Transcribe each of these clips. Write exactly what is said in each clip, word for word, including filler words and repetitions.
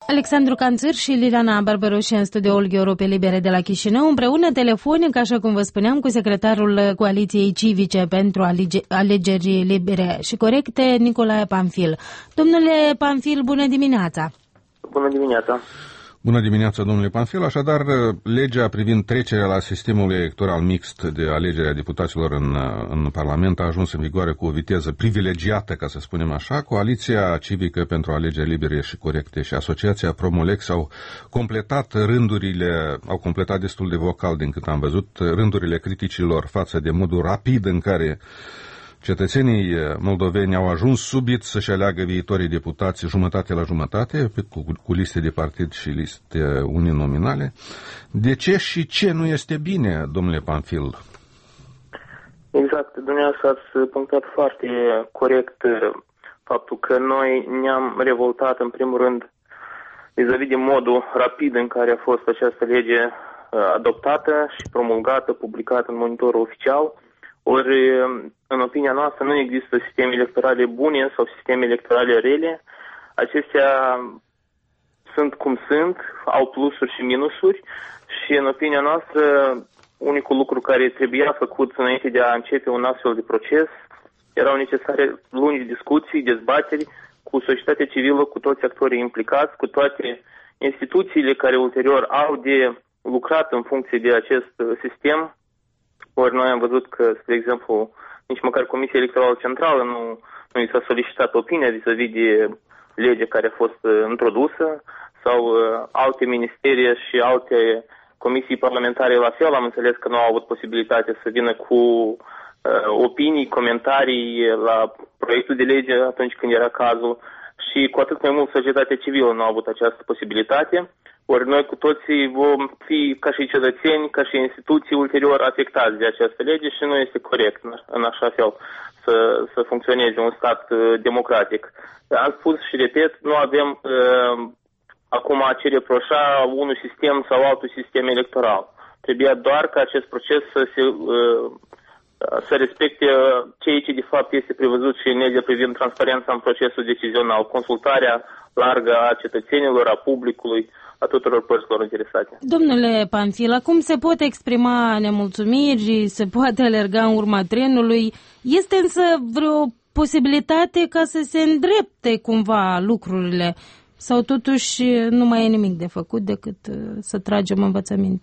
Alexandru Canțâr și Liliana Barbaroși în studioul Europe Libere de la Chișinău, împreună telefonic, așa cum vă spuneam, cu secretarul Coaliției Civice pentru Alegeri Libere și Corecte, Nicolae Panfil. Domnule Panfil, bună dimineața! Bună dimineața! Bună dimineața, domnule Panfil. Așadar, legea privind trecerea la sistemul electoral mixt de alegere a deputaților în, în Parlament a ajuns în vigoare cu o viteză privilegiată, ca să spunem așa. Coaliția Civică pentru Alegeri Libere și Corecte și Asociația Promolex au completat rândurile, au completat destul de vocal, din cât am văzut, rândurile criticilor față de modul rapid în care cetățenii moldoveni au ajuns subit să-și aleagă viitorii deputați jumătate la jumătate, cu, cu liste de partid și liste uninominale. De ce și ce nu este bine, domnule Panfil? Exact, dumneavoastră ați punctat foarte corect faptul că noi ne-am revoltat în primul rând vis-a-vis de modul rapid în care a fost această lege adoptată și promulgată, publicată în monitorul oficial. Ori, în opinia noastră, nu există sisteme electorale bune sau sisteme electorale rele. Acestea sunt cum sunt, au plusuri și minusuri și, în opinia noastră, unicul lucru care trebuia făcut înainte de a începe un astfel de proces erau necesare lungi discuții, dezbateri cu societatea civilă, cu toți actorii implicați, cu toate instituțiile care ulterior au de lucrat în funcție de acest sistem. Ori noi am văzut că, spre exemplu, nici măcar Comisia Electorală Centrală nu, nu i s-a solicitat opinia vis-a-vis de legea care a fost uh, introdusă sau uh, alte ministerie și alte comisii parlamentare la fel. Am înțeles că nu au avut posibilitate să vină cu uh, opinii, comentarii la proiectul de lege atunci când era cazul și cu atât mai mult societatea civilă nu a avut această posibilitate. Ori noi cu toții vom fi ca și cetățeni, ca și instituții ulterior afectați de această lege și nu este corect în așa fel să, să funcționeze un stat uh, democratic. Am spus și repet, nu avem uh, acum a ce reproșa unul sistem sau altul sistem electoral. Trebuia doar ca acest proces să se uh, să respecte ceea ce de fapt este prevăzut și în legea privind transparența în procesul decizional, consultarea largă a cetățenilor, a publicului, a tuturor părților interesate. Domnule Panfil, acum se pot exprima nemulțumiri, se poate alerga în urma trenului. Este însă vreo posibilitate ca să se îndrepte cumva lucrurile? Sau totuși nu mai e nimic de făcut decât să tragem învățăminte?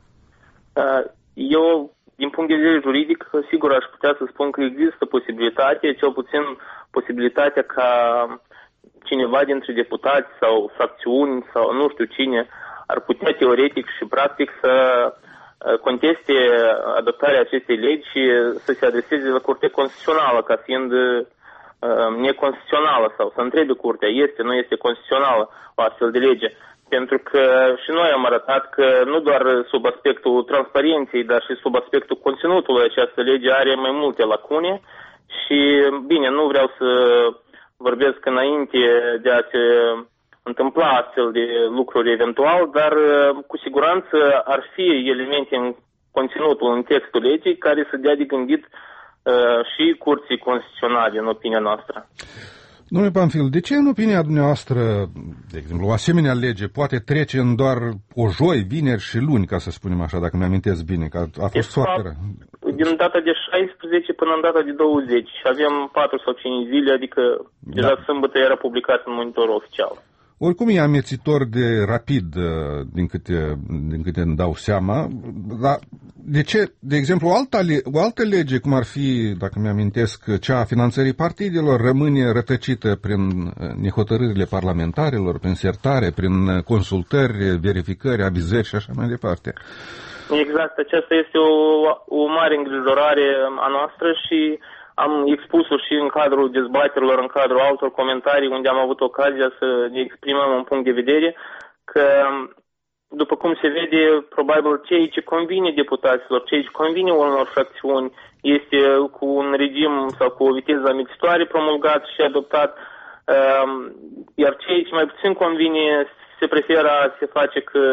Eu, din punct de vedere juridic, sigur aș putea să spun că există posibilitate, cel puțin posibilitatea ca cineva dintre deputați sau fracțiuni sau nu știu cine ar putea teoretic și practic să conteste adoptarea acestei legi și să se adreseze la Curtea Constituțională ca fiind neconstituțională sau să întrebe Curtea, este, nu este constituțională o astfel de lege. Pentru că și noi am arătat că nu doar sub aspectul transparenței, dar și sub aspectul conținutului această lege are mai multe lacune și, bine, nu vreau să vorbesc înainte de a se întâmpla astfel de lucruri eventual, dar cu siguranță ar fi elemente în conținutul, în textul legii, care să dea de gândit uh, și curții constituționale, în opinia noastră. Domnule Panfil, de ce în opinia dumneavoastră, de exemplu, o asemenea lege poate trece în doar o joi, vineri și luni, ca să spunem așa, dacă mi-amintesc bine, că a fost de foarte fapt, din data de șaisprezece până în data de douăzeci și avem patru sau cinci zile, adică da. Deja sâmbătă era publicat în monitorul oficial. Oricum e amețitor de rapid, din câte, din câte îmi dau seama, dar de ce, de exemplu, o altă, o altă lege, cum ar fi, dacă mi-amintesc, cea a finanțării partidelor, rămâne rătăcită prin nehotărârile parlamentarilor, prin sertare, prin consultări, verificări, avizări și așa mai departe? Exact, aceasta este o, o mare îngrijorare a noastră și am expus-o și în cadrul dezbaterilor, în cadrul altor comentarii unde am avut ocazia să ne exprimăm un punct de vedere că, după cum se vede, probabil ceea ce convine deputaților, ceea ce convine unor fracțiuni este cu un regim sau cu o viteză amețitoare promulgat și adoptat, iar ceea ce mai puțin convine se preferă a se face că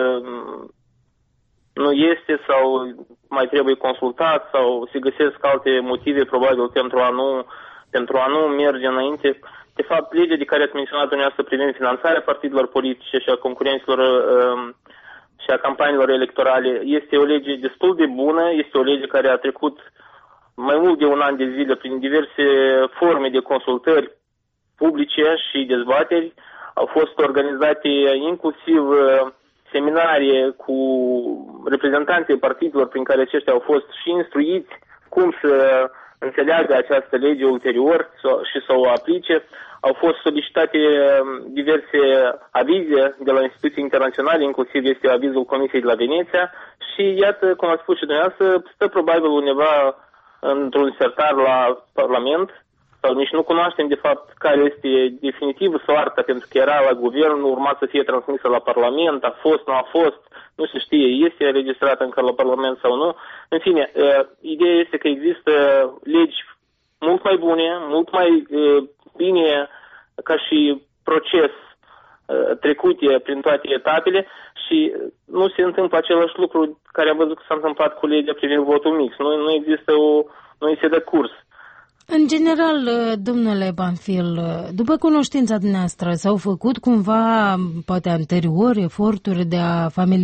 nu este sau mai trebuie consultat sau se găsesc alte motive probabil pentru a nu, pentru a nu merge înainte. de fapt, legea de care ați menționat dumneavoastră privind finanțarea partidelor politice și a concurenților um, și a campaniilor electorale este o lege destul de bună, este o lege care a trecut mai mult de un an de zile prin diverse forme de consultări publice și dezbateri. Au fost organizate inclusiv seminarii cu reprezentanții partidelor prin care aceștia au fost și instruiți cum să înțeleagă această lege ulterior și să o aplice. Au fost solicitate diverse avize de la instituții internaționale, inclusiv este avizul Comisiei de la Veneția și iată, cum a spus și dumneavoastră, stă probabil undeva într-un sertar la Parlament, sau nici nu cunoaștem de fapt care este definitiv soarta, pentru că era la guvern, urma să fie transmisă la Parlament, a fost, nu a fost, nu se știe, este înregistrată încă la Parlament sau nu. În fine, ideea este că există legi mult mai bune, mult mai bine ca și proces trecute prin toate etapele și nu se întâmplă același lucru care am văzut că s-a întâmplat cu legea privind votul mix. Nu, nu există o, nu este de curs. În general, domnule Banfil, după cunoștința dumneavoastră, s-au făcut cumva, poate anterior, eforturi de a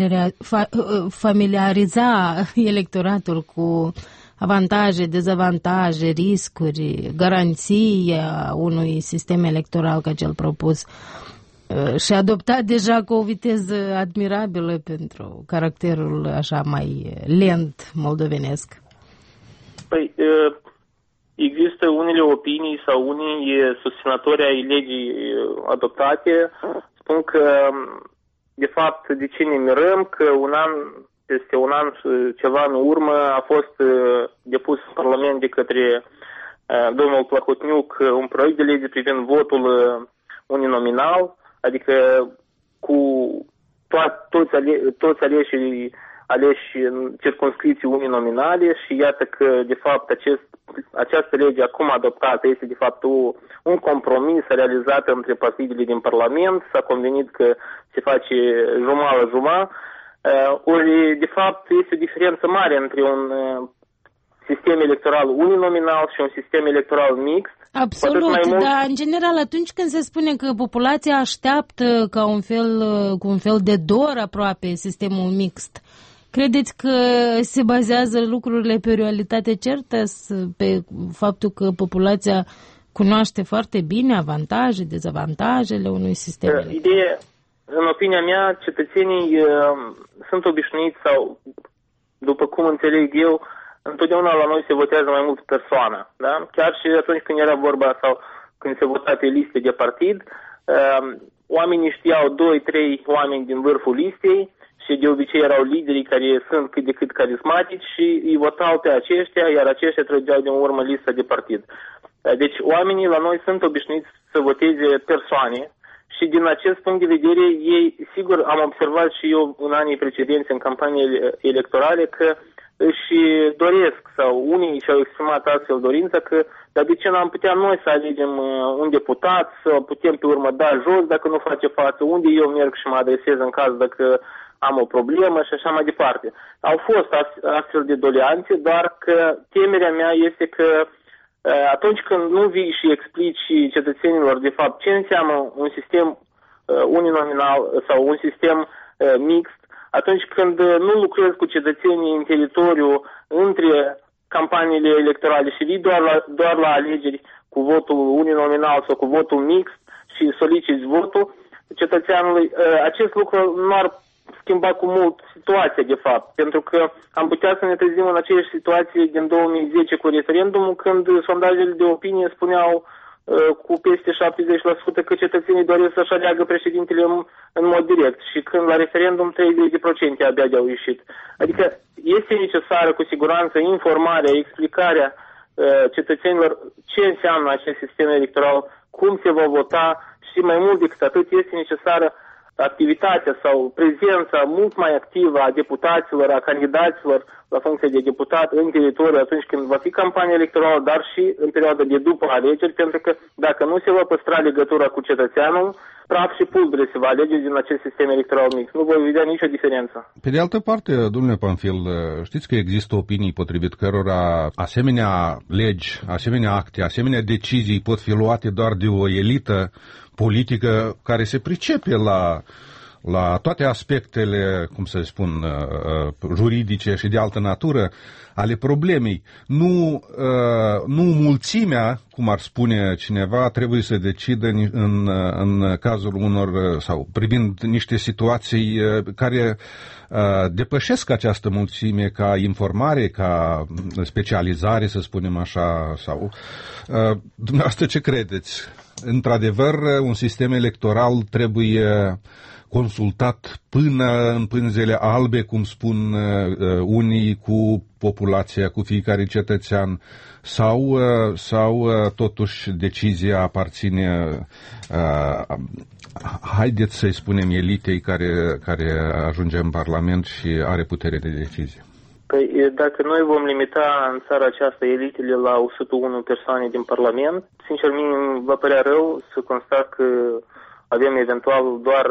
familiariza electoratul cu avantaje, dezavantaje, riscuri, garanții a unui sistem electoral ca cel propus și adoptat deja cu o viteză admirabilă pentru caracterul așa mai lent moldovenesc? Păi, există unele opinii sau unii susținători ai legii adoptate spun că, de fapt, de ce ne mirăm că un an, peste un an ceva în urmă a fost depus în Parlament de către domnul Plahotniuc un proiect de lege privind votul uninominal, adică cu to- toți, ale- toți aleșii aleși în circunscripții uninominale și iată că, de fapt, acest, această lege acum adoptată este, de fapt, o, un compromis realizat între partidele din Parlament. S-a convenit că se face jumătate la jumătate. Uh, ori, de fapt, este o diferență mare între un uh, sistem electoral uninominal și un sistem electoral mixt. Absolut, mult... dar în general atunci când se spune că populația așteaptă ca un fel, cu un fel de dor aproape sistemul mixt, credeți că se bazează lucrurile pe o realitate certă, pe faptul că populația cunoaște foarte bine avantaje, dezavantajele unui sistem electoral? Ideea, în opinia mea, cetățenii uh, sunt obișnuiți sau, după cum înțeleg eu, întotdeauna la noi se votează mai mult persoană, da? Chiar și atunci când era vorba sau când se vota pe liste de partid, uh, oamenii știau doi trei oameni din vârful listei și de obicei erau liderii care sunt cât de cât carismatici și îi votau pe aceștia, iar aceștia trăgeau din urmă lista de partid. Uh, deci oamenii la noi sunt obișnuiți să voteze persoane și din acest punct de vedere ei, sigur, am observat și eu în anii precedenți în campanii electorale că își doresc sau unii și-au exprimat astfel dorința că dar de ce n-am putea noi să alegem un deputat, să putem pe urmă da jos dacă nu face față, unde eu merg și mă adresez în caz dacă am o problemă și așa mai departe. Au fost astfel de doleanțe, doar că temerea mea este că atunci când nu vii și explici cetățenilor de fapt ce înseamnă un sistem uninominal sau un sistem mixt, atunci când nu lucrezi cu cetățenii în teritoriu între campaniile electorale și vii doar la, doar la alegeri cu votul uninominal sau cu votul mixt și soliciți votul cetățeanului, acest lucru nu ar schimba cu mult situația, de fapt, pentru că am putea să ne trezim în aceeași situație din două mii zece cu referendumul, când sondajele de opinie spuneau cu peste șaptezeci la sută că cetățenii doresc să-și aleagă președintele în, în mod direct și când la referendum treizeci la sută abia de-au ieșit. Adică este necesară cu siguranță informarea, explicarea uh, cetățenilor ce înseamnă acest sistem electoral, cum se va vota și mai mult decât atât este necesară activitatea sau prezența mult mai activă a deputaților, a candidaților la funcție de deputat în teritoriu atunci când va fi campania electorală, dar și în perioada de după alegeri, pentru că dacă nu se va păstra legătura cu cetățeanul, praf și pulbere se va alege din acest sistem electoral mix. Nu voi vedea nicio diferență. Pe de altă parte, domnule Panfil, știți că există opinii potrivit cărora asemenea legi, asemenea acte, asemenea decizii pot fi luate doar de o elită politică care se pricepe la, la toate aspectele, cum să spun, juridice și de altă natură ale problemei. Nu, nu mulțimea, cum ar spune cineva, trebuie să decidă în, în cazul unor, sau privind niște situații care depășesc această mulțime ca informare, ca specializare, să spunem așa, sau dumneavoastră ce credeți? Într-adevăr, un sistem electoral trebuie consultat până în pânzele albe, cum spun uh, unii, cu populația, cu fiecare cetățean, sau, uh, sau uh, totuși decizia aparține, uh, haideți să-i spunem, elitei care, care ajunge în Parlament și are putere de decizie? Păi, dacă noi vom limita în țara aceasta elitele la o sută unu persoane din Parlament, sincer, mie va părea rău să constat că avem eventual doar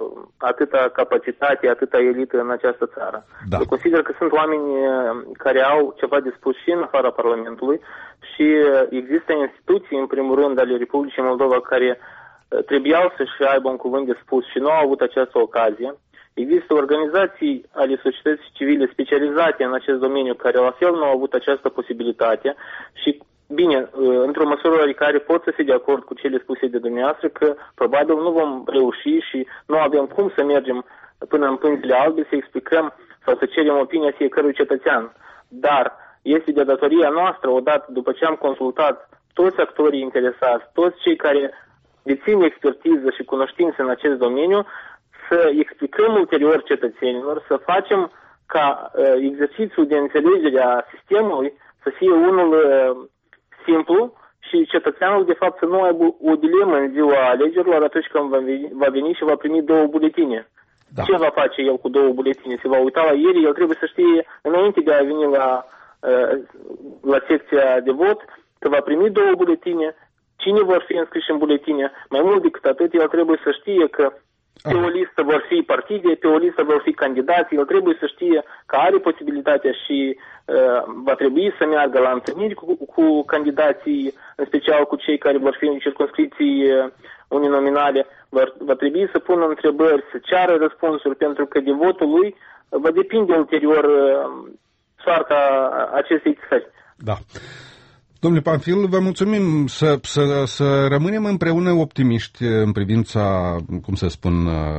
atâta capacitate, atâta elită în această țară. Da. Eu consider că sunt oameni care au ceva de spus și în afara Parlamentului și există instituții, în primul rând, ale Republicii Moldova care trebuiau să-și aibă un cuvânt de spus și nu au avut această ocazie. Există organizații ale societății civile specializate în acest domeniu care la fel nu au avut această posibilitate și, bine, într-o măsură oarecare pot să fie de acord cu cele spuse de dumneavoastră că probabil nu vom reuși și nu avem cum să mergem până în pânzele albe să explicăm sau să cerem opinia fiecărui cetățean. Dar este de datoria noastră, odată după ce am consultat toți actorii interesați, toți cei care dețin expertiză și cunoștință în acest domeniu, să explicăm ulterior cetățenilor, să facem ca uh, exercițiul de înțelegere a sistemului să fie unul uh, simplu și cetățeanul, de fapt, să nu aibă o dilemă în ziua alegerilor atunci când va veni, va veni și va primi două buletine. Da. Ce va face el cu două buletine? Se va uita la ele, el trebuie să știe, înainte de a veni la, uh, la secția de vot, că va primi două buletine, cine vor fi înscriși în buletine. Mai mult decât atât, el trebuie să știe că pe o listă vor fi partide, pe o listă vor fi candidați, el trebuie să știe că are posibilitatea și uh, va trebui să meargă la întâlniri cu, cu candidații, în special cu cei care vor fi în circunscripții uh, uninominale, va, va trebui să pună întrebări, să ceară răspunsuri, pentru că de votul lui va depinde ulterior uh, soarta acestei țări. Da. Domnule Panfil, vă mulțumim să, să, să rămânem împreună optimiști în privința, cum să spun,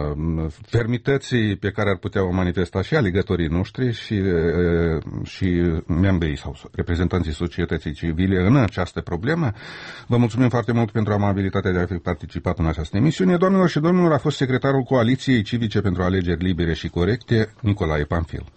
fermității pe care ar putea o manifesta și alegătorii noștri și, și membrii sau reprezentanții societății civile în această problemă. Vă mulțumim foarte mult pentru amabilitatea de a fi participat în această emisiune. Doamnelor și domnilor, a fost secretarul Coaliției Civice pentru Alegeri Libere și Corecte, Nicolae Panfil.